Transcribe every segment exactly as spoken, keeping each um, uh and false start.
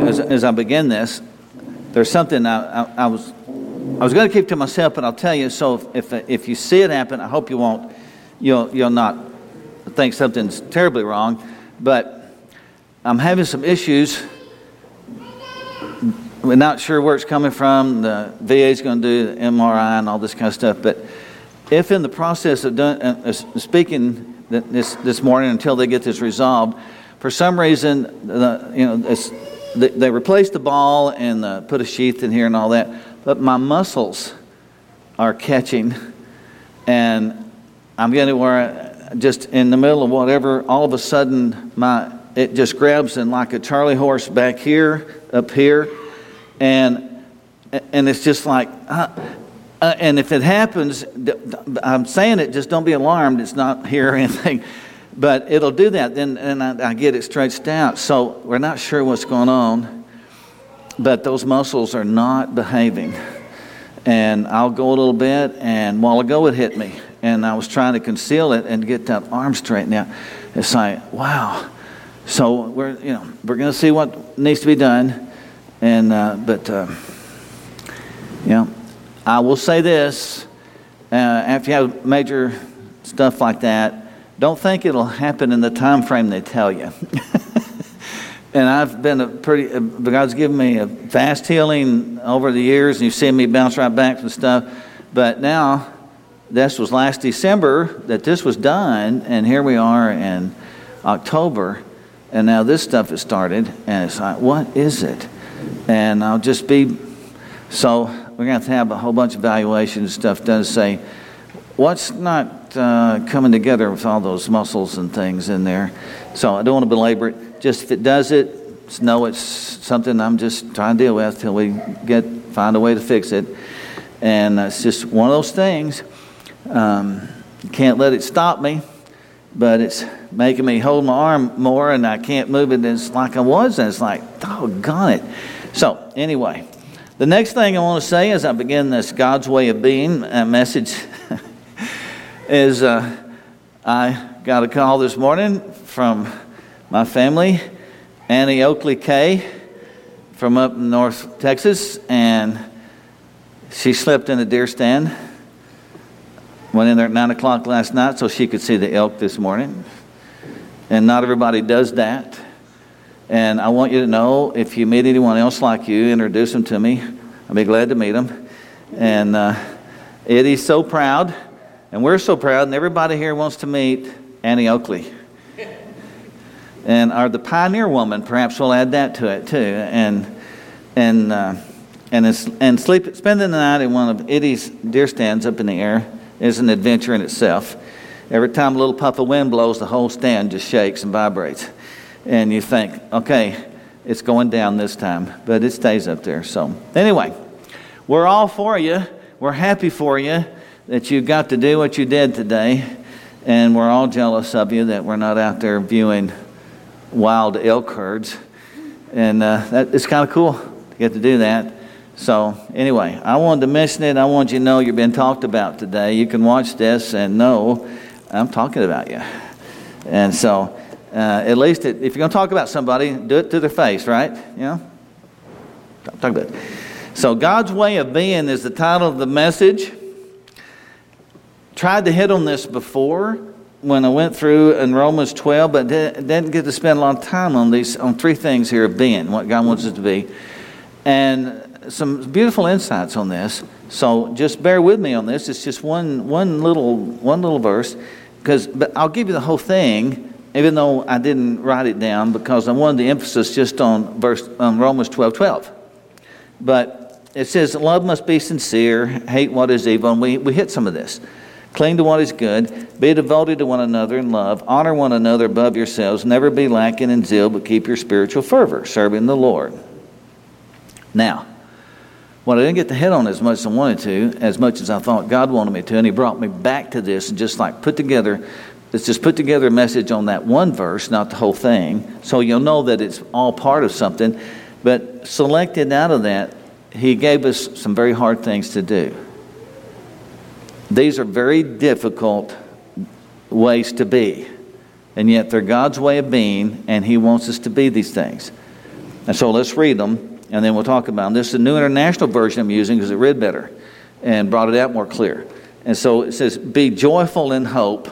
as, as I begin this, there's something I, I, I was I was going to keep to myself, but I'll tell you. So if if you see it happen, I hope you won't. You'll you'll not think something's terribly wrong, but I'm having some issues. We're not sure where it's coming from. The V A is going to do the M R I and all this kind of stuff. But if in the process of doing, uh, speaking this this morning until they get this resolved, for some reason, the, you know, it's, they, they replaced the ball and uh, put a sheath in here and all that, but my muscles are catching, and I'm getting where just in the middle of whatever, all of a sudden my it just grabs and like a Charlie horse back here, up here. And and it's just like, uh, uh, and if it happens, I'm saying it, just don't be alarmed. It's not here or anything, but it'll do that. Then and I, I get it stretched out. So we're not sure what's going on, but those muscles are not behaving. And I'll go a little bit, and while ago it hit me, and I was trying to conceal it and get that arm straightened out. It's like, wow. So we're you know we're going to see what needs to be done. And uh, but uh, you know, I will say this: uh, after you have major stuff like that, don't think it'll happen in the time frame they tell you. And I've been a pretty. Uh, God's given me a fast healing over the years, and you've seen me bounce right back from stuff. But now, this was last December that this was done, and here we are in October, and now this stuff has started, and it's like, what is it? And I'll just be, so we're going to have to have a whole bunch of evaluation and stuff done to say, what's not uh, coming together with all those muscles and things in there. So I don't want to belabor it. Just if it does it, just know it's something I'm just trying to deal with till we get find a way to fix it. And it's just one of those things. Um, can't let it stop me, but it's making me hold my arm more, and I can't move it. It's like I was, and it's like, doggone it. So anyway, the next thing I want to say as I begin this God's Way of Being uh, message is uh, I got a call this morning from my family, Annie Oakley Kay from up in North Texas, and she slept in a deer stand. Went in there at nine o'clock last night so she could see the elk this morning. And not everybody does that. And I want you to know, if you meet anyone else like you, introduce them to me. I'll be glad to meet them. And uh, Eddie's so proud, and we're so proud, and everybody here wants to meet Annie Oakley. And our the pioneer woman, perhaps we'll add that to it too. And and uh, and it's, and sleep spending the night in one of Eddie's deer stands up in the air is an adventure in itself. Every time a little puff of wind blows, the whole stand just shakes and vibrates. And you think, okay, it's going down this time, but it stays up there. So anyway, we're all for you. We're happy for you that you got to do what you did today. And we're all jealous of you that we're not out there viewing wild elk herds. And uh, that, it's kind of cool to get to do that. So anyway, I wanted to mention it. I want you to know you've been talked about today. You can watch this and know I'm talking about you. And so uh, at least it, if you're going to talk about somebody, do it to their face, right? You know? Talk, talk about it. So God's Way of Being is the title of the message. Tried to hit on this before when I went through in Romans twelve, but didn't get to spend a lot of time on these on three things here of being, what God wants us to be. And some beautiful insights on this. So just bear with me on this. It's just one one little one little verse, because but I'll give you the whole thing, even though I didn't write it down, because I wanted the emphasis just on verse on Romans twelve twelve. But it says, love must be sincere, hate what is evil, and we, we hit some of this. Cling to what is good, be devoted to one another in love, honor one another above yourselves, never be lacking in zeal, but keep your spiritual fervor, serving the Lord. Now, what I didn't get to hit on as much as I wanted to, as much as I thought God wanted me to, and He brought me back to this and just like put together, let's just put together a message on that one verse, not the whole thing, so you'll know that it's all part of something. But selected out of that, He gave us some very hard things to do. These are very difficult ways to be, and yet they're God's way of being, and He wants us to be these things. And so let's read them, and then we'll talk about them. This is the New International Version I'm using because it read better and brought it out more clear. And so it says, be joyful in hope,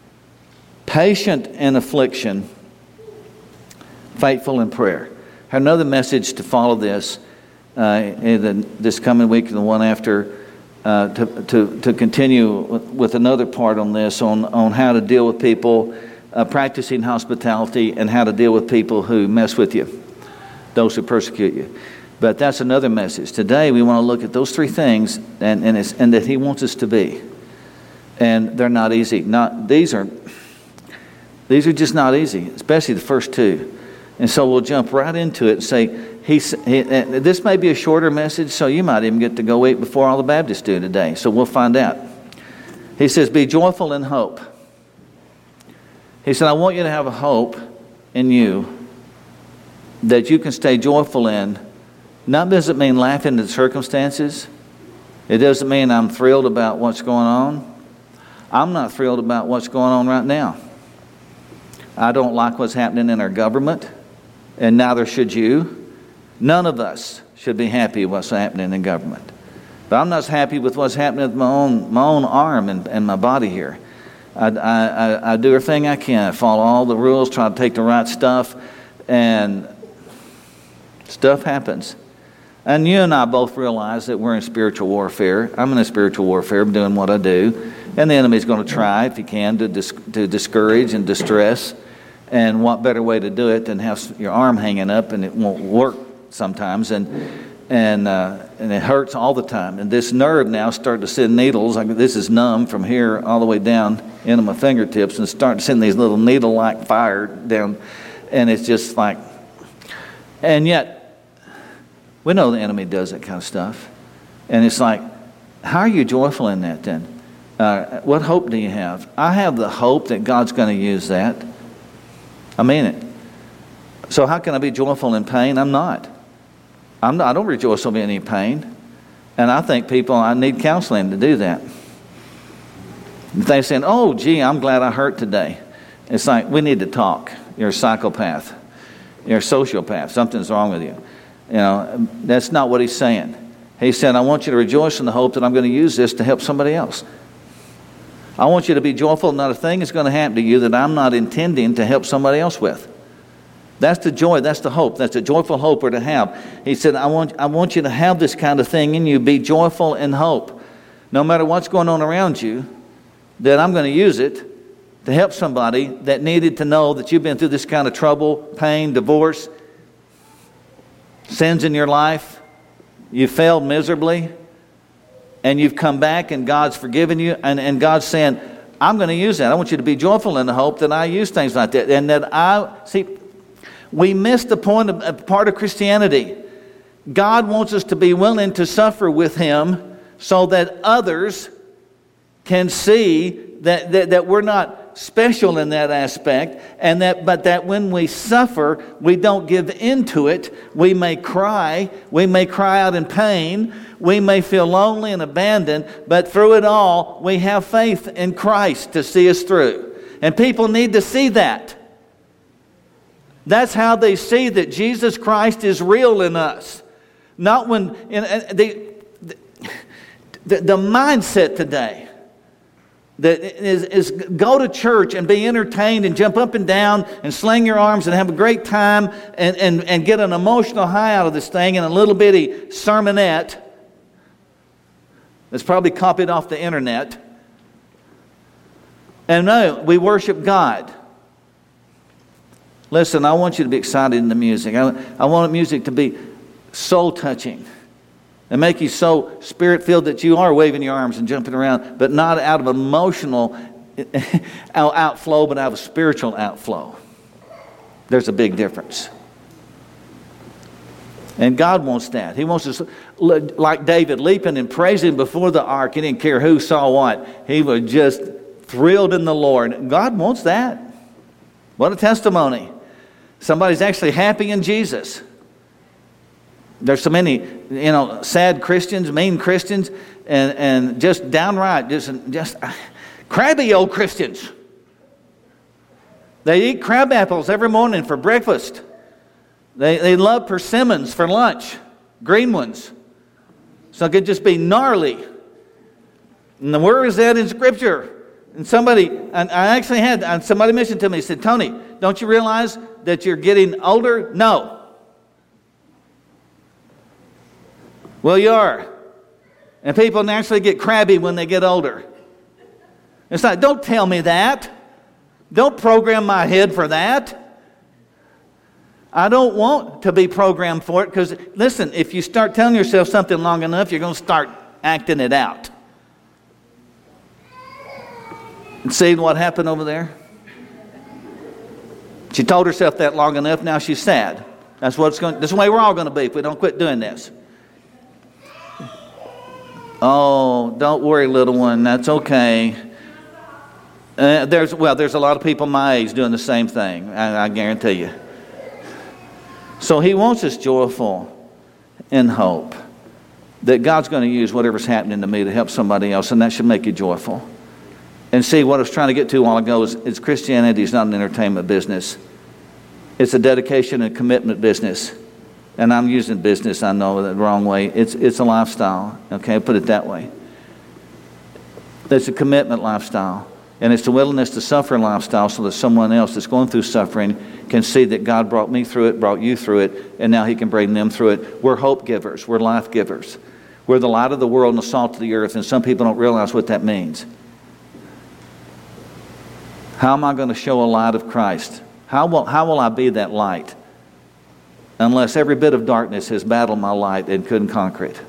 patient in affliction, faithful in prayer. I have another message to follow this uh, in the, this coming week and the one after, uh, to, to, to continue with another part on this, on, on how to deal with people uh, practicing hospitality and how to deal with people who mess with you, those who persecute you. But that's another message. Today we want to look at those three things and, and, it's, and that He wants us to be. And they're not easy. Not these are these are just not easy, especially the first two. And so we'll jump right into it and say, he's, he, this may be a shorter message, so you might even get to go eat before all the Baptists do today. So we'll find out. He says, be joyful in hope. He said, I want you to have a hope in you that you can stay joyful in. Not does it mean laughing at the circumstances. It doesn't mean I'm thrilled about what's going on. I'm not thrilled about what's going on right now. I don't like what's happening in our government, and neither should you. None of us should be happy with what's happening in government. But I'm not happy with what's happening with my own my own arm and, and my body here. I, I, I do everything I can. I follow all the rules, try to take the right stuff, and stuff happens. And you and I both realize that we're in spiritual warfare. I'm in a spiritual warfare. I'm doing what I do. And the enemy's going to try, if he can, to, dis- to discourage and distress. And what better way to do it than have your arm hanging up, and it won't work sometimes. And and uh, and it hurts all the time. And this nerve now starting to send needles. Like this is numb from here all the way down into my fingertips, and it's starting to send these little needle-like fire down. And it's just like, and yet, we know the enemy does that kind of stuff. And it's like, how are you joyful in that then? Uh, what hope do you have? I have the hope that God's going to use that. I mean it. So how can I be joyful in pain? I'm not. I'm not I don't rejoice over any pain. And I think people, I need counseling to do that. They're saying, oh, gee, I'm glad I hurt today. It's like, we need to talk. You're a psychopath. You're a sociopath. Something's wrong with you. You know, that's not what he's saying. He said, I want you to rejoice in the hope that I'm going to use this to help somebody else. I want you to be joyful. Not a thing is going to happen to you that I'm not intending to help somebody else with. That's the joy. That's the hope. That's a joyful hope we're to have. He said, I want, I want you to have this kind of thing in you. Be joyful in hope. No matter what's going on around you, that I'm going to use it to help somebody that needed to know that you've been through this kind of trouble, pain, divorce, sins in your life, you failed miserably, and you've come back and God's forgiven you, and, and God's saying, I'm going to use that. I want you to be joyful in the hope that I use things like that. And that I, see, we miss the point of, of part of Christianity. God wants us to be willing to suffer with Him so that others can see that, that, that we're not special in that aspect, and that but that when we suffer, we don't give into it. We may cry, we may cry out in pain, we may feel lonely and abandoned, but through it all, we have faith in Christ to see us through. And people need to see that. That's how they see that Jesus Christ is real in us. Not when in, in, the, the the mindset today that is, is go to church and be entertained and jump up and down and sling your arms and have a great time and, and, and get an emotional high out of this thing and a little bitty sermonette that's probably copied off the internet. And no, we worship God. Listen, I want you to be excited in the music. I, I want music to be soul touching and make you so spirit-filled that you are waving your arms and jumping around, but not out of emotional outflow, but out of spiritual outflow. There's a big difference. And God wants that. He wants us, like David, leaping and praising before the ark. He didn't care who saw what. He was just thrilled in the Lord. God wants that. What a testimony. Somebody's actually happy in Jesus. There's so many, you know, sad Christians, mean Christians, and, and just downright, just, just crabby old Christians. They eat crab apples every morning for breakfast. They, they love persimmons for lunch, green ones. So it could just be gnarly. And where is that in Scripture? And somebody, and I actually had, and somebody mentioned to me, said, Tony, don't you realize that you're getting older? No. Well, you are. And people naturally get crabby when they get older. It's like, don't tell me that. Don't program my head for that. I don't want to be programmed for it because, listen, if you start telling yourself something long enough, you're going to start acting it out. And see what happened over there? She told herself that long enough, now she's sad. That's what it's going. That's the way we're all going to be if we don't quit doing this. Oh, don't worry, little one. That's okay. Uh, there's well, there's a lot of people my age doing the same thing. I, I guarantee you. So he wants us joyful in hope that God's going to use whatever's happening to me to help somebody else, and that should make you joyful. And see, what I was trying to get to a while ago is, is Christianity is not an entertainment business. It's a dedication and commitment business. And I'm using business, I know, the wrong way. It's it's a lifestyle, okay? I'll put it that way. It's a commitment lifestyle. And it's a willingness to suffer lifestyle so that someone else that's going through suffering can see that God brought me through it, brought you through it, and now he can bring them through it. We're hope givers. We're life givers. We're the light of the world and the salt of the earth, and some people don't realize what that means. How am I going to show a light of Christ? How will, how will I be that light unless every bit of darkness has battled my light and couldn't conquer it?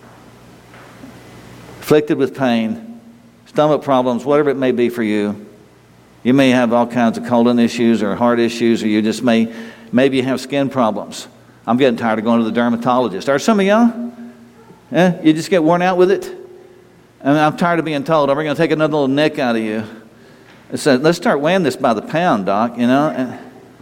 Afflicted with pain, stomach problems, whatever it may be for you. You may have all kinds of colon issues or heart issues, or you just may, maybe you have skin problems. I'm getting tired of going to the dermatologist. Are some of y'all? Eh? You just get worn out with it? And I'm tired of being told, oh, we're going to take another little nick out of you. It said, let's start weighing this by the pound, doc, you know. And,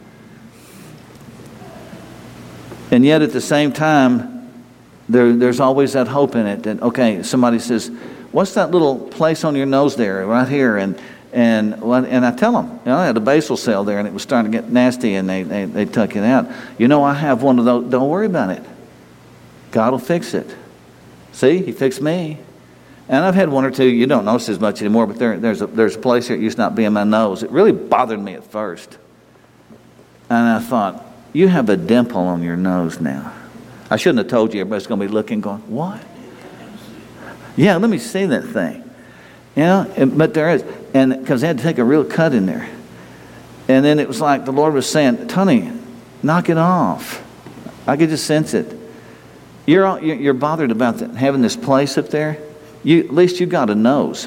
and yet at the same time, there, there's always that hope in it that, okay, somebody says, what's that little place on your nose there, right here? And and and I tell them, you know, I had a basal cell there and it was starting to get nasty and they, they, they took it out. You know, I have one of those. Don't worry about it. God will fix it. See, he fixed me. And I've had one or two, you don't notice as much anymore, but there, there's, a, there's a place here that used to not be in my nose. It really bothered me at first. And I thought, you have a dimple on your nose now. I shouldn't have told you. Everybody's going to be looking, going, what? Yeah, let me see that thing. You know, and, but there is. And because they had to take a real cut in there. And then it was like the Lord was saying, Tony, knock it off. I could just sense it. You're, you're bothered about that, having this place up there. You, at least you got a nose.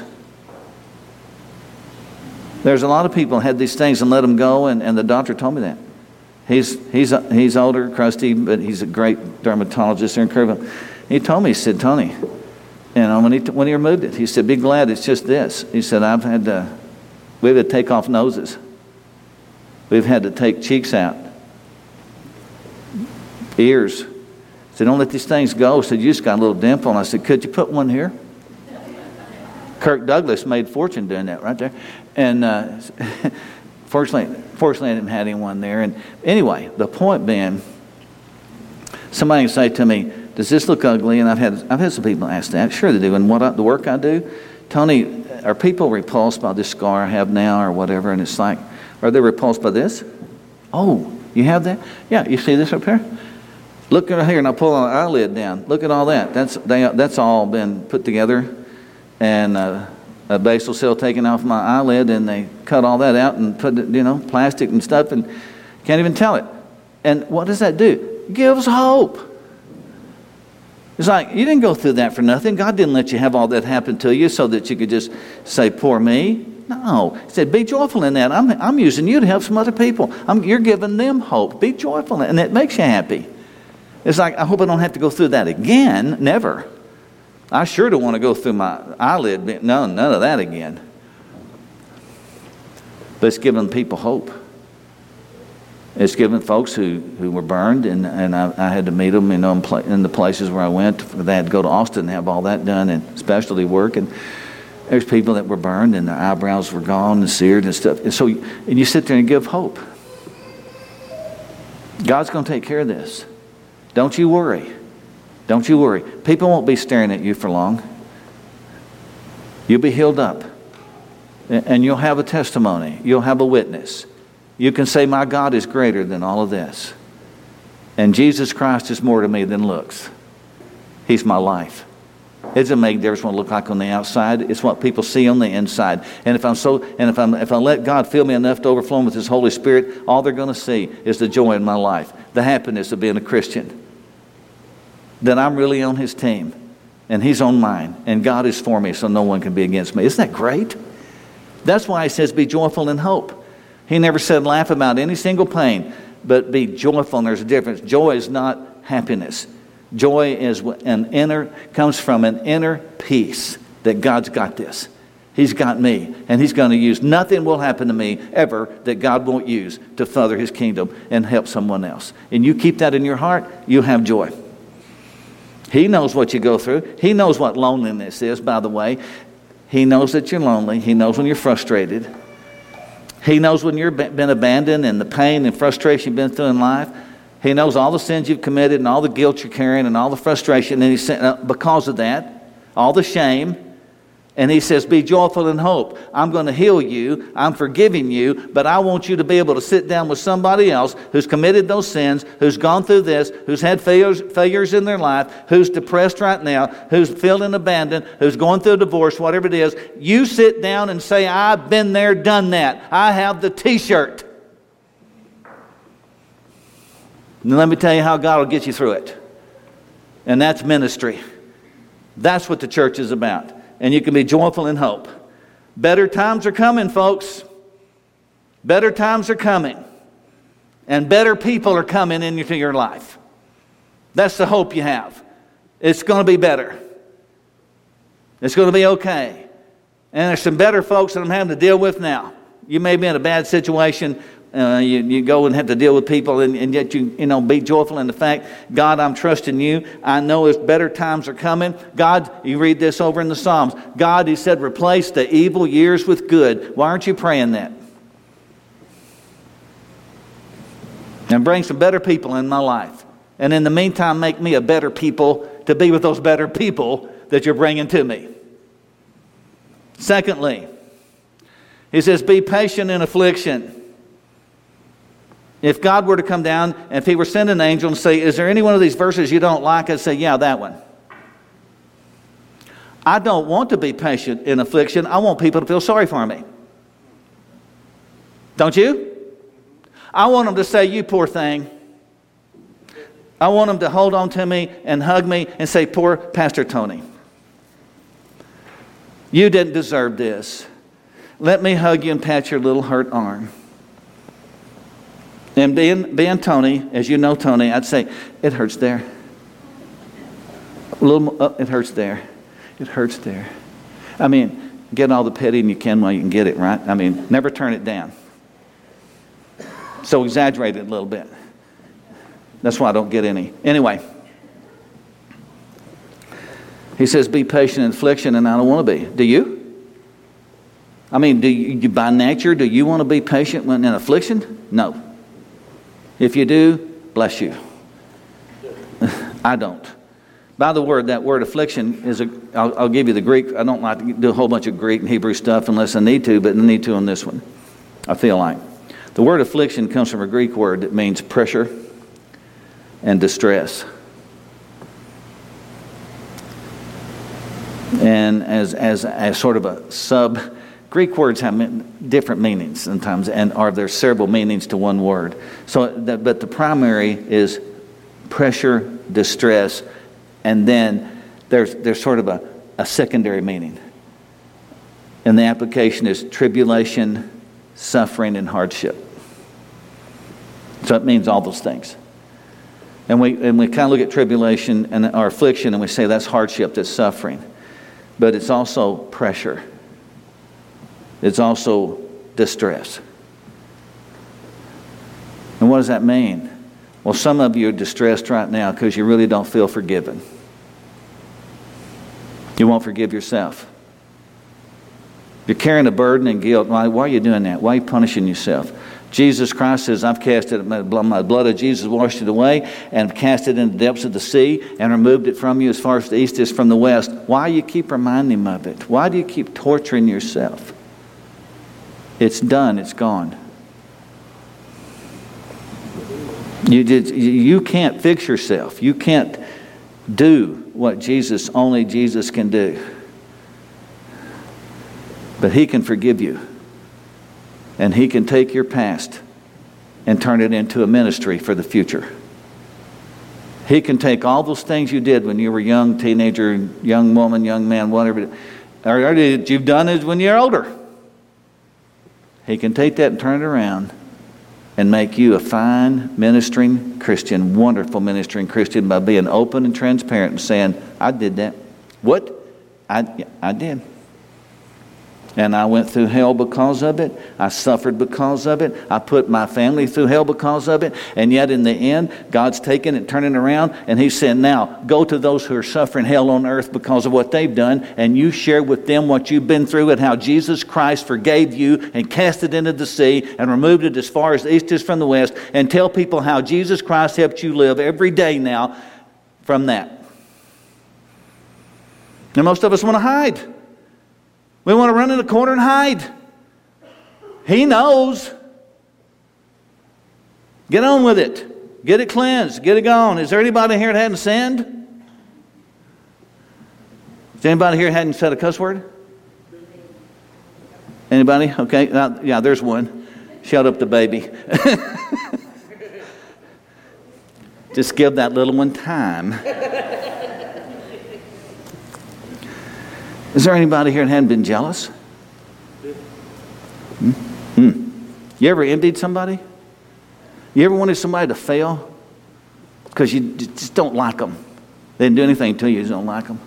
There's a lot of people had these things and let them go, and, and the doctor told me that. He's he's he's older, crusty, but he's a great dermatologist there in Kerrville. He told me, he said, Tony, you know, when he when he removed it, he said, be glad it's just this. He said, I've had to, we've had to take off noses. We've had to take cheeks out, ears. He said, don't let these things go. He said, you just got a little dimple. And I said, could you put one here? Kirk Douglas made fortune doing that right there. And uh, fortunately, fortunately, I didn't have anyone there. And anyway, the point being, somebody can say to me, does this look ugly? And I've had I've had some people ask that. Sure they do. And what I, the work I do, Tony, are people repulsed by this scar I have now or whatever? And it's like, are they repulsed by this? Oh, you have that? Yeah, you see this up here? Look right here, and I pull an eyelid down. Look at all that. That's they, that's all been put together. And uh, a basal cell taken off my eyelid, and they cut all that out and put it, you know, plastic and stuff, and can't even tell it. And what does that do? Gives hope. It's like, you didn't go through that for nothing. God didn't let you have all that happen to you so that you could just say, poor me. No. He said, be joyful in that. I'm, I'm using you to help some other people. I'm, you're giving them hope. Be joyful, and it makes you happy. It's like, I hope I don't have to go through that again. Never. I sure don't want to go through my eyelid. No, none of that again. But it's giving people hope. It's giving folks who, who were burned, and, and I, I had to meet them, you know, in, pla- in the places where I went. They had to go to Austin and have all that done and specialty work. And there's people that were burned and their eyebrows were gone and seared and stuff. And so and you sit there and give hope. God's going to take care of this. Don't you worry. Don't you worry. People won't be staring at you for long. You'll be healed up. And you'll have a testimony. You'll have a witness. You can say, my God is greater than all of this. And Jesus Christ is more to me than looks. He's my life. It doesn't make a difference what I look like on the outside. It's what people see on the inside. And if I'm so, and if I'm, if I let God fill me enough to overflow with His Holy Spirit, all they're going to see is the joy in my life, the happiness of being a Christian. That I'm really on His team, and He's on mine, and God is for me, so no one can be against me. Isn't that great? That's why He says, "Be joyful in hope." He never said laugh about any single pain, but be joyful. And there's a difference. Joy is not happiness. Joy is an inner, comes from an inner peace that God's got this. He's got me, and He's going to use. Nothing will happen to me ever that God won't use to further His kingdom and help someone else. And you keep that in your heart, you'll have joy. He knows what you go through. He knows what loneliness is, by the way. He knows that you're lonely. He knows when you're frustrated. He knows when you've been abandoned and the pain and frustration you've been through in life. He knows all the sins you've committed and all the guilt you're carrying and all the frustration. And he said, because of that, all the shame. And He says, be joyful in hope. I'm going to heal you. I'm forgiving you. But I want you to be able to sit down with somebody else who's committed those sins, who's gone through this, who's had failures, failures in their life, who's depressed right now, who's feeling abandoned, who's going through a divorce, whatever it is. You sit down and say, I've been there, done that. I have the t-shirt. And let me tell you how God will get you through it. And that's ministry. That's what the church is about. And you can be joyful in hope. Better times are coming, folks. Better times are coming. And better people are coming into your life. That's the hope you have. It's going to be better. It's going to be okay. And there's some better folks that I'm having to deal with now. You may be in a bad situation. Uh, you, you go and have to deal with people, and, and yet you you know be joyful in the fact, God, I'm trusting you. I know if better times are coming. God, you read this over in the Psalms. God, He said, replace the evil years with good. Why aren't you praying that? And bring some better people in my life. And in the meantime, make me a better people to be with those better people that you're bringing to me. Secondly, He says, be patient in affliction. If God were to come down, and if He were to send an angel and say, is there any one of these verses you don't like? I'd say, yeah, that one. I don't want to be patient in affliction. I want people to feel sorry for me. Don't you? I want them to say, you poor thing. I want them to hold on to me and hug me and say, poor Pastor Tony. You didn't deserve this. Let me hug you and pat your little hurt arm. And being, being Tony, as you know Tony, I'd say, it hurts there. A little, oh, it hurts there. It hurts there. I mean, get all the petting you can while you can get it, right? I mean, never turn it down. So exaggerate it a little bit. That's why I don't get any. Anyway, He says, be patient in affliction, and I don't want to be. Do you? I mean, do you, by nature, do you want to be patient when in affliction? No. If you do, bless you. I don't. By the word, that word affliction is a, I'll, I'll give you the Greek. I don't like to do a whole bunch of Greek and Hebrew stuff unless I need to, but I need to on this one. I feel like. The word affliction comes from a Greek word that means pressure and distress. And as, as, as sort of a sub, Greek words have different meanings sometimes, and are there several meanings to one word. So, that, but the primary is pressure, distress, and then there's there's sort of a, a secondary meaning. And the application is tribulation, suffering, and hardship. So it means all those things. And we and we kind of look at tribulation and our affliction, and we say that's hardship, that's suffering. But it's also pressure. It's also distress. And what does that mean? Well, some of you are distressed right now because you really don't feel forgiven. You won't forgive yourself. You're carrying a burden and guilt. Why, why are you doing that? Why are you punishing yourself? Jesus Christ says, I've cast it, my blood of Jesus washed it away and cast it in the depths of the sea and removed it from you as far as the east is from the west. Why do you keep reminding him of it? Why do you keep torturing yourself? It's done. It's gone. You, did, you can't fix yourself. You can't do what Jesus, only Jesus can do. But he can forgive you. And he can take your past and turn it into a ministry for the future. He can take all those things you did when you were young, teenager, young woman, young man, whatever, or that you've done it when you're older. He can take that and turn it around and make you a fine ministering Christian, wonderful ministering Christian by being open and transparent and saying, I did that. What? I, I did. And I went through hell because of it. I suffered because of it. I put my family through hell because of it. And yet in the end, God's taking it, turning it around, and He said, now go to those who are suffering hell on earth because of what they've done, and you share with them what you've been through and how Jesus Christ forgave you and cast it into the sea and removed it as far as the east is from the west, and tell people how Jesus Christ helped you live every day now from that. And most of us want to hide. We want to run in the corner and hide. He knows. Get on with it. Get it cleansed. Get it gone. Is there anybody here that hadn't sinned? Is anybody here that hadn't said a cuss word? Anybody? Okay. Uh, yeah, there's one. Shut up the baby. Just give that little one time. Is there anybody here that hadn't been jealous? Hmm? Hmm. You ever envied somebody? You ever wanted somebody to fail? Because you just don't like them. They didn't do anything to you, you just don't like them.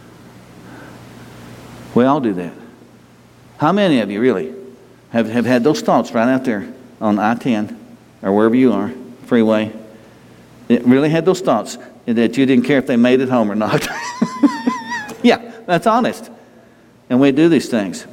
We all do that. How many of you really have, have had those thoughts right out there on I ten or wherever you are, freeway? It really had those thoughts that you didn't care if they made it home or not? Yeah, that's honest. And we do these things.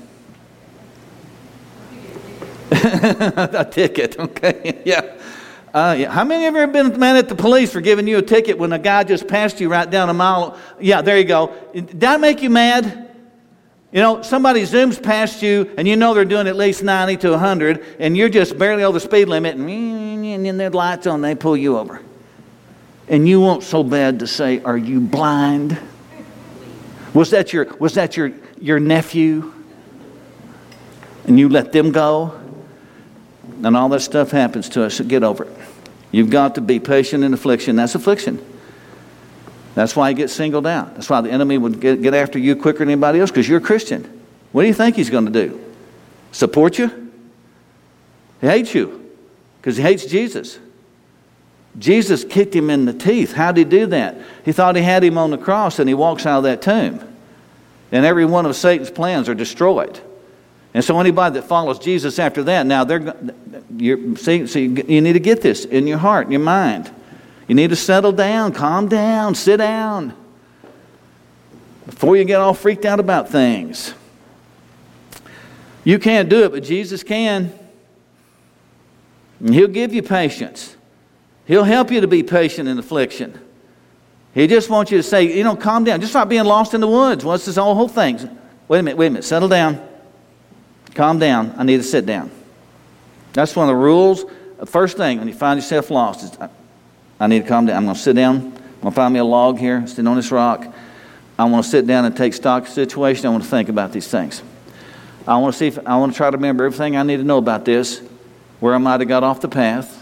A ticket, okay, yeah. Uh, yeah. How many of you have ever been mad at the police for giving you a ticket when a guy just passed you right down a mile? Yeah, there you go. Did that make you mad? You know, somebody zooms past you and you know they're doing at least ninety to one hundred and you're just barely over the speed limit and, and then their lights on, they pull you over. And you want so bad to say, are you blind? Was that your was that your, your nephew? And you let them go? And all that stuff happens to us, so get over it. You've got to be patient in affliction. That's affliction. That's why you get singled out. That's why the enemy would get, get after you quicker than anybody else, because you're a Christian. What do you think he's going to do? Support you? He hates you because he hates Jesus. Jesus kicked him in the teeth. How did he do that? He thought he had him on the cross, and he walks out of that tomb. And every one of Satan's plans are destroyed. And so anybody that follows Jesus after that, now they're you're, see, see, you need to get this in your heart, in your mind. You need to settle down, calm down, sit down before you get all freaked out about things. You can't do it, but Jesus can. And He'll give you patience. He'll help you to be patient in affliction. He just wants you to say, you know, calm down. Just like being lost in the woods. What's this whole thing? Wait a minute, wait a minute. Settle down. Calm down. I need to sit down. That's one of the rules. The first thing when you find yourself lost is, I need to calm down. I'm going to sit down. I'm going to find me a log here, sit on this rock. I want to sit down and take stock of the situation. I want to think about these things. I want to see if I want to try to remember everything I need to know about this, where I might have got off the path.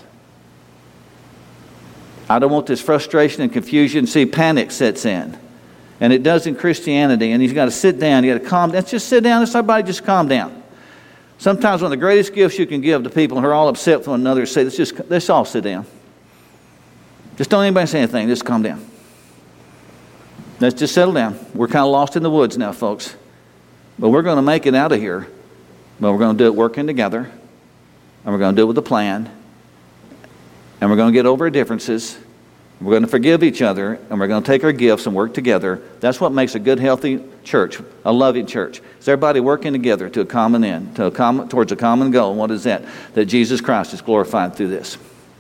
I don't want this frustration and confusion. See, panic sets in. And it does in Christianity. And you've got to sit down. You've got to calm down. Let's just sit down. Let's everybody just calm down. Sometimes one of the greatest gifts you can give to people who are all upset with one another is say, let's just let's all sit down. Just don't anybody say anything. Just calm down. Let's just settle down. We're kind of lost in the woods now, folks. But we're going to make it out of here. But we're going to do it working together. And we're going to do it with a plan. And we're going to get over our differences. We're going to forgive each other, and we're going to take our gifts and work together. That's what makes a good, healthy church, a loving church. It's everybody working together to a common end, to a common, towards a common goal. And what is that? That Jesus Christ is glorified through this.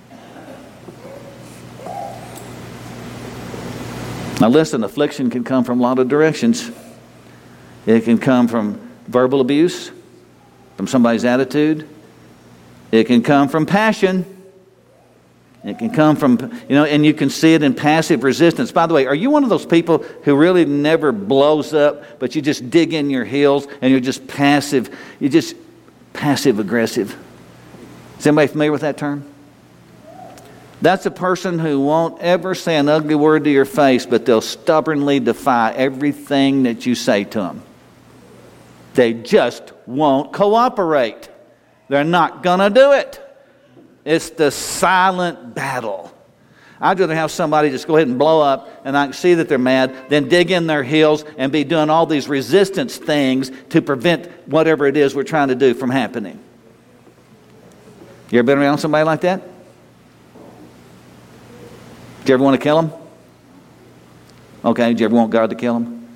Now listen, affliction can come from a lot of directions. It can come from verbal abuse, from somebody's attitude. It can come from passion. It can come from, you know, and you can see it in passive resistance. By the way, are you one of those people who really never blows up, but you just dig in your heels and you're just passive, you're just passive aggressive? Is anybody familiar with that term? That's a person who won't ever say an ugly word to your face, but they'll stubbornly defy everything that you say to them. They just won't cooperate. They're not going to do it. It's the silent battle. I'd rather have somebody just go ahead and blow up and I can see that they're mad than dig in their heels and be doing all these resistance things to prevent whatever it is we're trying to do from happening. You ever been around somebody like that? Did you ever want to kill them? Okay, did you ever want God to kill them?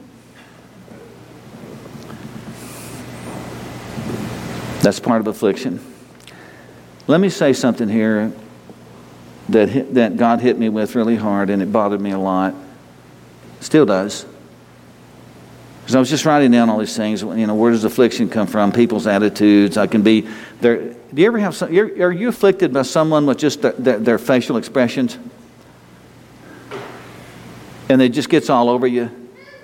That's part of affliction. Let me say something here that hit, that God hit me with really hard, and it bothered me a lot. Still does. Because I was just writing down all these things. You know, where does affliction come from? People's attitudes. I can be there. Do you ever have some? You're, are you afflicted by someone with just their, their, their facial expressions, and it just gets all over you?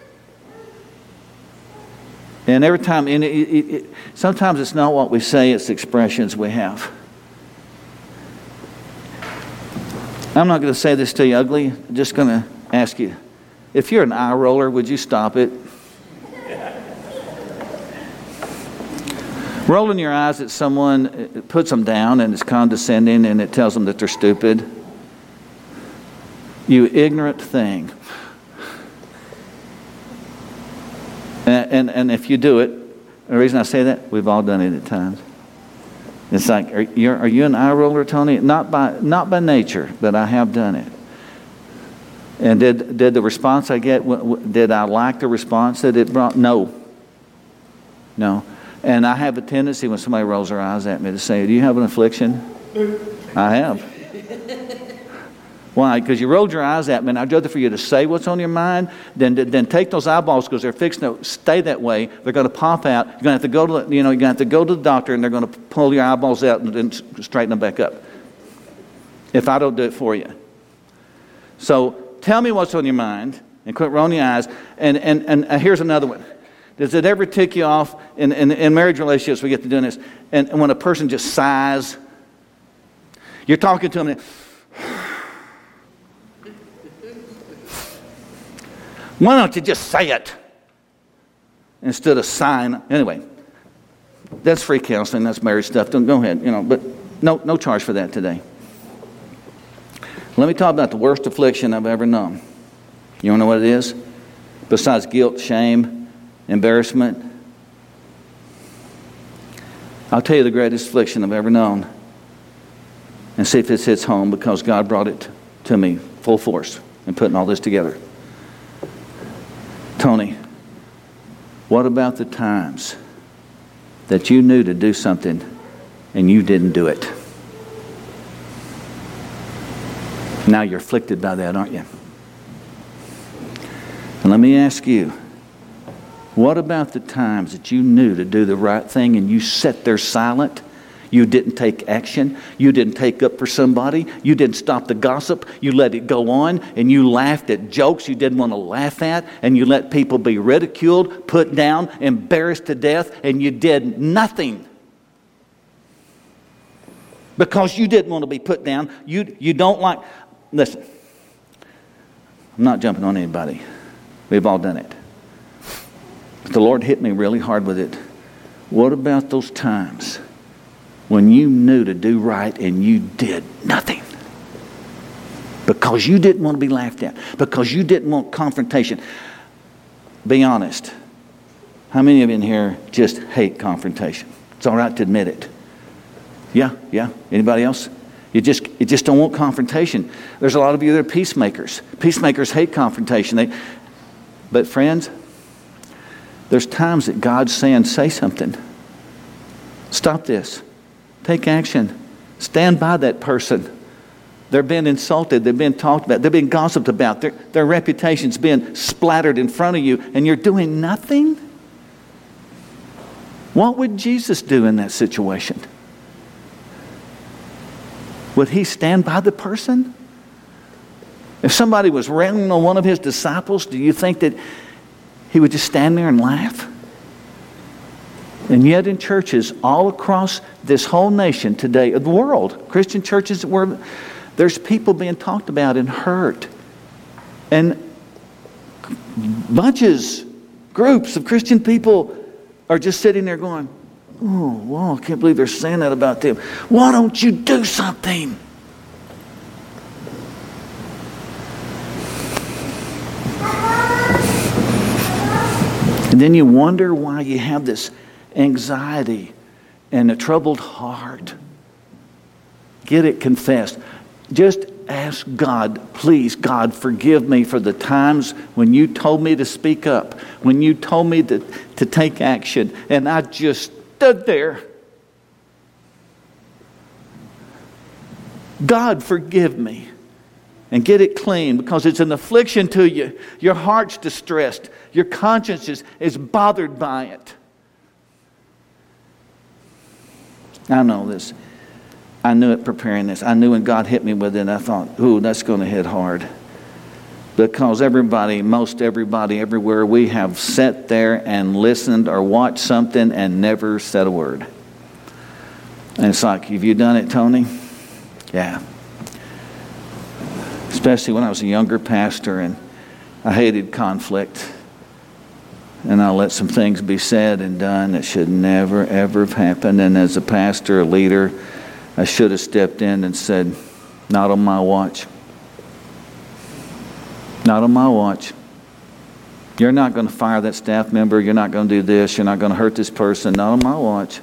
And every time, and it, it, it, sometimes it's not what we say; it's the expressions we have. I'm not going to say this to you ugly. I'm just going to ask you, if you're an eye roller, would you stop it? Rolling your eyes at someone, it puts them down and it's condescending and it tells them that they're stupid. You ignorant thing. And, and, and if you do it, the reason I say that, we've all done it at times. It's like, are you, are you an eye roller, Tony? Not by not by nature, but I have done it. And did did the response I get, did I like the response that it brought? No. No. And I have a tendency when somebody rolls their eyes at me to say, do you have an affliction? I have. Why? Because you rolled your eyes at me, and I'd rather for you to say what's on your mind than than take those eyeballs, because they're fixed to stay that way. They're going to pop out. You're going to have to go to the, you know you're going to have to go to the doctor, and they're going to pull your eyeballs out and then straighten them back up. If I don't do it for you, so tell me what's on your mind and quit rolling your eyes. And and and uh, here's another one. Does it ever tick you off in in, in marriage relationships? We get to doing this, and, and when a person just sighs, you're talking to them. And, why don't you just say it instead of sighing? Anyway, that's free counseling. That's marriage stuff. Don't go ahead, you know. But no, no charge for that today. Let me talk about the worst affliction I've ever known. You want to know what it is? Besides guilt, shame, embarrassment, I'll tell you the greatest affliction I've ever known, and see if this hits home, because God brought it to me full force in putting all this together. Tony, what about the times that you knew to do something and you didn't do it? Now you're afflicted by that, aren't you? And let me ask you, what about the times that you knew to do the right thing and you sat there silent? You didn't take action. You didn't take up for somebody. You didn't stop the gossip. You let it go on, and you laughed at jokes you didn't want to laugh at, and you let people be ridiculed, put down, embarrassed to death, and you did nothing. Because you didn't want to be put down. You, you don't like... Listen, I'm not jumping on anybody. We've all done it. But the Lord hit me really hard with it. What about those times when you knew to do right and you did nothing? Because you didn't want to be laughed at. Because you didn't want confrontation. Be honest. How many of you in here just hate confrontation? It's all right to admit it. Yeah, yeah. Anybody else? You just you just don't want confrontation. There's a lot of you that are peacemakers. Peacemakers hate confrontation. They, but friends, there's times that God's saying, say something. Stop this. Take action. Stand by that person. They're being insulted. They're being talked about. They're being gossiped about. Their, their reputation's being splattered in front of you, and you're doing nothing? What would Jesus do in that situation? Would he stand by the person? If somebody was railing on one of his disciples, do you think that he would just stand there and laugh? And yet in churches all across this whole nation today, the world, Christian churches where there's people being talked about and hurt. And bunches, groups of Christian people are just sitting there going, oh, wow, I can't believe they're saying that about them. Why don't you do something? And then you wonder why you have this anxiety and a troubled heart. Get it confessed. Just ask God, please, God, forgive me for the times when you told me to speak up, when you told me to, to take action, and I just stood there. God, forgive me. And get it clean, because it's an affliction to you. Your heart's distressed. Your conscience is, is bothered by it. I know this. I knew it preparing this. I knew when God hit me with it, and I thought, ooh, that's going to hit hard. Because everybody, most everybody, everywhere, we have sat there and listened or watched something and never said a word. And it's like, have you done it, Tony? Yeah. Especially when I was a younger pastor and I hated conflict. And I let some things be said and done that should never, ever have happened. And as a pastor, a leader, I should have stepped in and said, not on my watch. Not on my watch. You're not going to fire that staff member. You're not going to do this. You're not going to hurt this person. Not on my watch.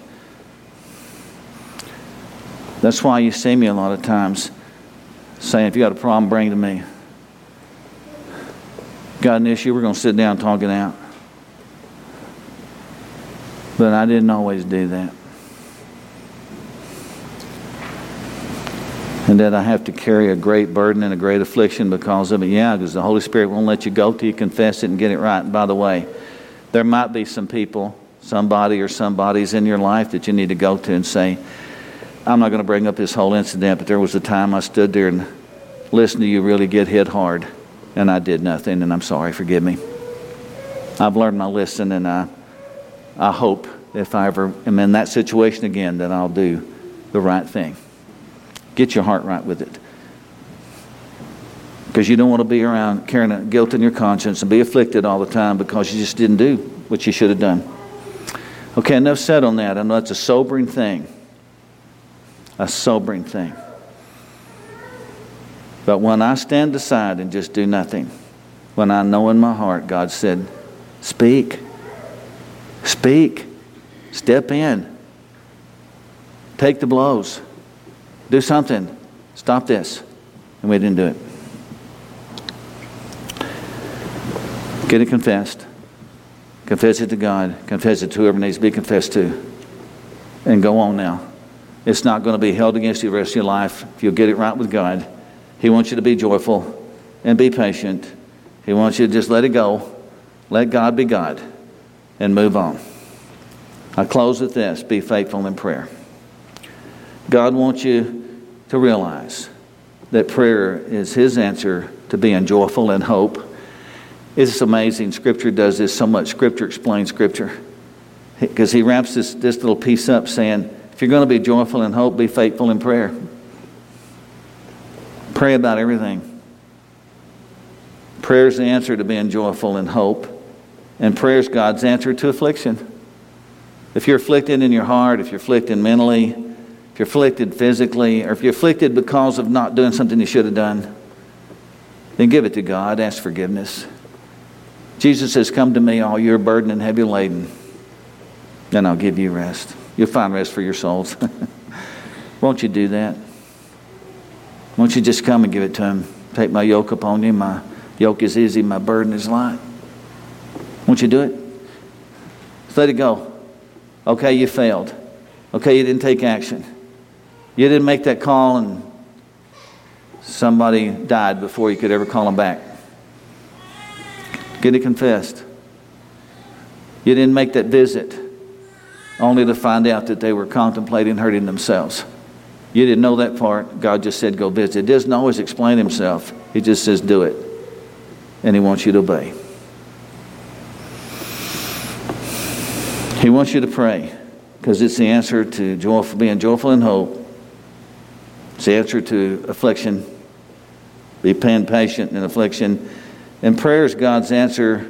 That's why you see me a lot of times saying, if you got a problem, bring it to me. Got an issue, we're going to sit down and talk it out. But I didn't always do that. And that I have to carry a great burden and a great affliction because of it. Yeah, because the Holy Spirit won't let you go till you confess it and get it right. And by the way, there might be some people, somebody or somebody's in your life that you need to go to and say, I'm not going to bring up this whole incident, but there was a time I stood there and listened to you really get hit hard, and I did nothing, and I'm sorry, forgive me. I've learned my lesson, and I, I hope if I ever am in that situation again that I'll do the right thing. Get your heart right with it. Because you don't want to be around carrying guilt in your conscience and be afflicted all the time because you just didn't do what you should have done. Okay, enough said on that. I know it's a sobering thing. A sobering thing. But when I stand aside and just do nothing, when I know in my heart God said, speak, speak, step in, take the blows, do something, stop this. And we didn't do it. Get it confessed. Confess it to God. Confess it to whoever needs to be confessed to. And go on now. It's not going to be held against you the rest of your life if you'll get it right with God. He wants you to be joyful and be patient. He wants you to just let it go. Let God be God and move on. I close with this. Be faithful in prayer. God wants you to realize that prayer is His answer to being joyful and hope. It's amazing. Scripture does this so much. Scripture explains Scripture. Because He wraps this, this little piece up saying, if you're going to be joyful in hope, be faithful in prayer. Pray about everything. Prayer is the answer to being joyful in hope. And prayer is God's answer to affliction. If you're afflicted in your heart, if you're afflicted mentally, if you're afflicted physically, or if you're afflicted because of not doing something you should have done, then give it to God. Ask forgiveness. Jesus says, come to me, all you're burdened and heavy laden, then I'll give you rest. You'll find rest for your souls. Won't you do that? Won't you just come and give it to him? Take my yoke upon you. My yoke is easy, my burden is light. Won't you do it? Just let it go. Okay, you failed. Okay, you didn't take action. You didn't make that call and somebody died before you could ever call them back. Get it confessed. You didn't make that visit only to find out that they were contemplating hurting themselves. You didn't know that part. God just said go visit. He doesn't always explain himself. He just says do it. And he wants you to obey. He wants you to pray because it's the answer to joyful, being joyful in hope. It's the answer to affliction. Be patient in affliction. And prayer is God's answer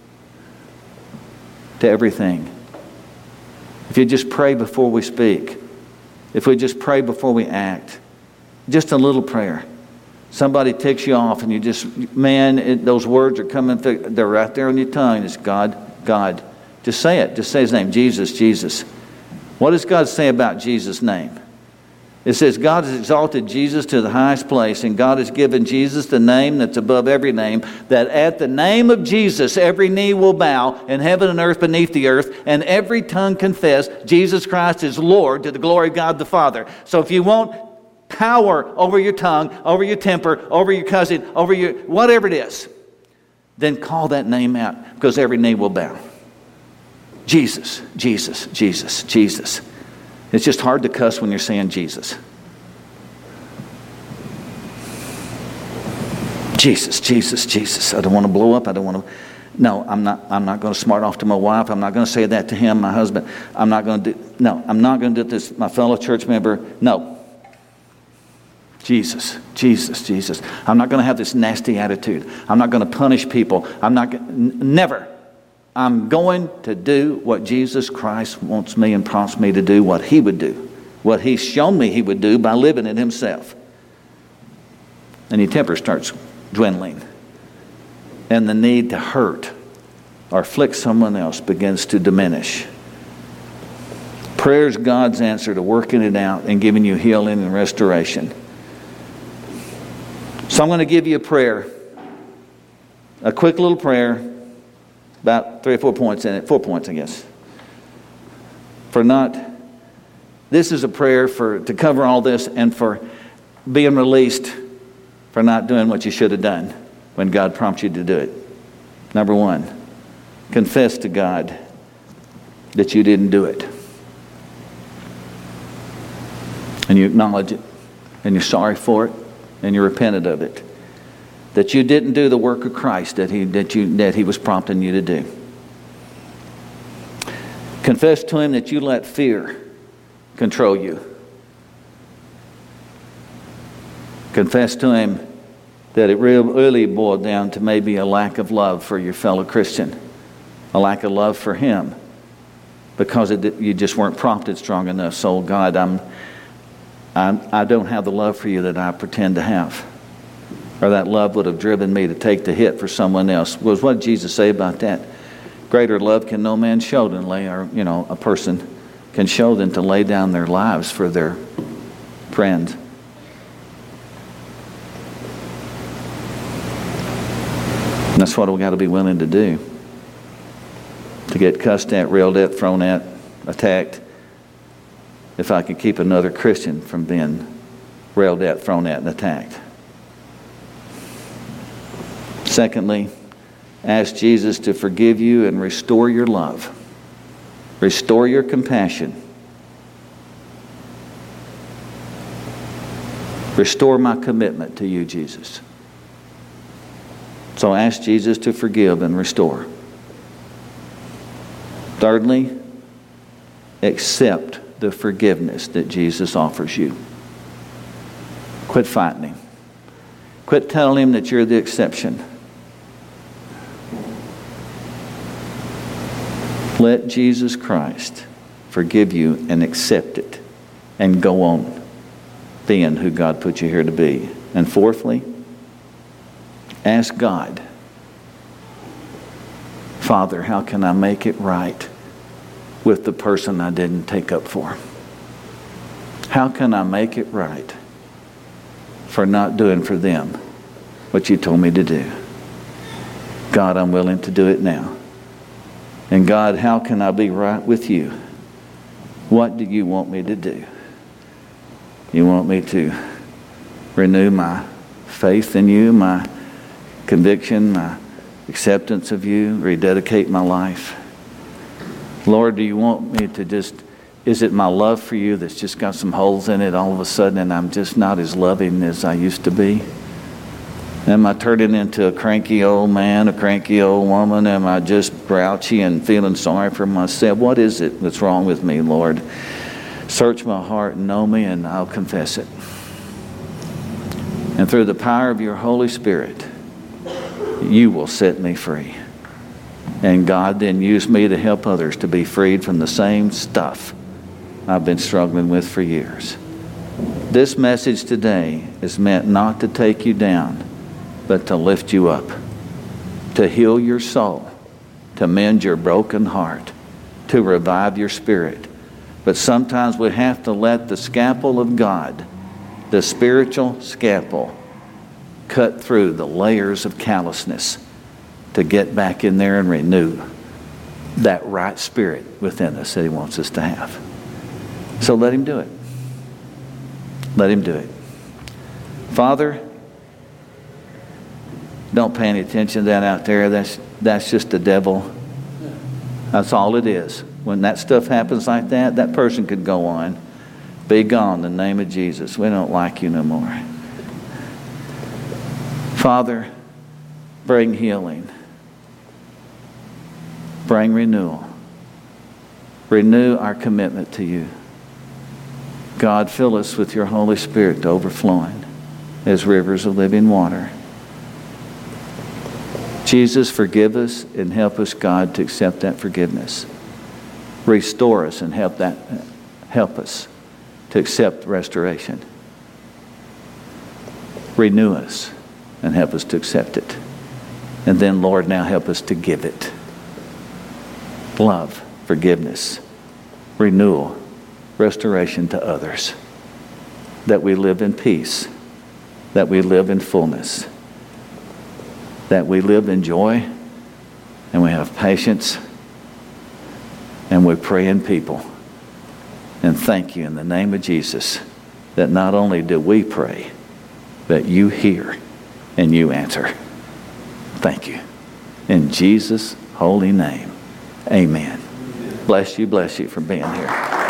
to everything. If you just pray before we speak, if we just pray before we act, just a little prayer. Somebody ticks you off and you just, man, it, those words are coming, they're right there on your tongue. It's God, God. Just say it. Just say his name, Jesus, Jesus. What does God say about Jesus' name? It says God has exalted Jesus to the highest place, and God has given Jesus the name that's above every name, that at the name of Jesus every knee will bow in heaven and earth beneath the earth, and every tongue confess Jesus Christ is Lord to the glory of God the Father. So if you want power over your tongue, over your temper, over your cousin, over your whatever it is, then call that name out, because every knee will bow. Jesus, Jesus, Jesus, Jesus. It's just hard to cuss when you're saying Jesus. Jesus, Jesus, Jesus. I don't want to blow up. I don't want to. No, I'm not. I'm not going to smart off to my wife. I'm not going to say that to him, my husband. I'm not going to do. No, I'm not going to do this. My fellow church member. No. Jesus, Jesus, Jesus. I'm not going to have this nasty attitude. I'm not going to punish people. I'm not. N- never. I'm going to do what Jesus Christ wants me and prompts me to do, what he would do, what he's shown me he would do by living it himself. And your temper starts dwindling. And the need to hurt or afflict someone else begins to diminish. Prayer is God's answer to working it out and giving you healing and restoration. So I'm going to give you a prayer, a quick little prayer. About three or four points in it. Four points, I guess. For not, this is a prayer for to cover all this and for being released for not doing what you should have done when God prompts you to do it. Number one, confess to God that you didn't do it. And you acknowledge it. And you're sorry for it. And you repented of it. That you didn't do the work of Christ that he, that you, that he was prompting you to do. Confess to him that you let fear control you. Confess to him that it really boiled down to maybe a lack of love for your fellow Christian. A lack of love for him. Because it, you just weren't prompted strong enough. So God, I'm, I'm, I don't have the love for you that I pretend to have. Or that love would have driven me to take the hit for someone else. Was what did Jesus say about that? Greater love can no man show than lay, or you know, a person can show than to lay down their lives for their friend. And that's what we got to be willing to do. To get cussed at, railed at, thrown at, attacked. If I could keep another Christian from being railed at, thrown at, and attacked. Secondly, ask Jesus to forgive you and restore your love. Restore your compassion. Restore my commitment to you, Jesus. So ask Jesus to forgive and restore. Thirdly, accept the forgiveness that Jesus offers you. Quit fighting him. Quit telling him that you're the exception. Let Jesus Christ forgive you and accept it and go on being who God put you here to be. And fourthly, ask God, Father, how can I make it right with the person I didn't take up for? How can I make it right? for not doing for them what you told me to do. God, I'm willing to do it now. And God, how can I be right with you? What do you want me to do? You want me to renew my faith in you, my conviction, my acceptance of you, rededicate my life? Lord, do you want me to just, is it my love for you that's just got some holes in it all of a sudden and I'm just not as loving as I used to be? Am I turning into a cranky old man, a cranky old woman? Am I just grouchy and feeling sorry for myself? What is it that's wrong with me, Lord? Search my heart and know me, and I'll confess it. And through the power of your Holy Spirit, you will set me free. And God, then use me to help others to be freed from the same stuff I've been struggling with for years. This message today is meant not to take you down, but to lift you up, to heal your soul, to mend your broken heart, to revive your spirit. But sometimes we have to let the scalpel of God, the spiritual scalpel, cut through the layers of callousness to get back in there and renew that right spirit within us that he wants us to have. So let him do it. Let him do it. Father, don't pay any attention to that out there. That's, that's just the devil. That's all it is. When that stuff happens like that, that person could go on. Be gone in the name of Jesus. We don't like you no more. Father, bring healing. Bring renewal. Renew our commitment to you. God, fill us with your Holy Spirit to overflowing as rivers of living water. Jesus, forgive us and help us, God, to accept that forgiveness. Restore us and help that help us to accept restoration. Renew us and help us to accept it. And then, Lord, now help us to give it. Love, forgiveness, renewal, restoration to others. That we live in peace. That we live in fullness. That we live in joy, and we have patience, and we pray in people. And thank you in the name of Jesus that not only do we pray, but you hear and you answer. Thank you. In Jesus' holy name, amen. Bless you, bless you for being here.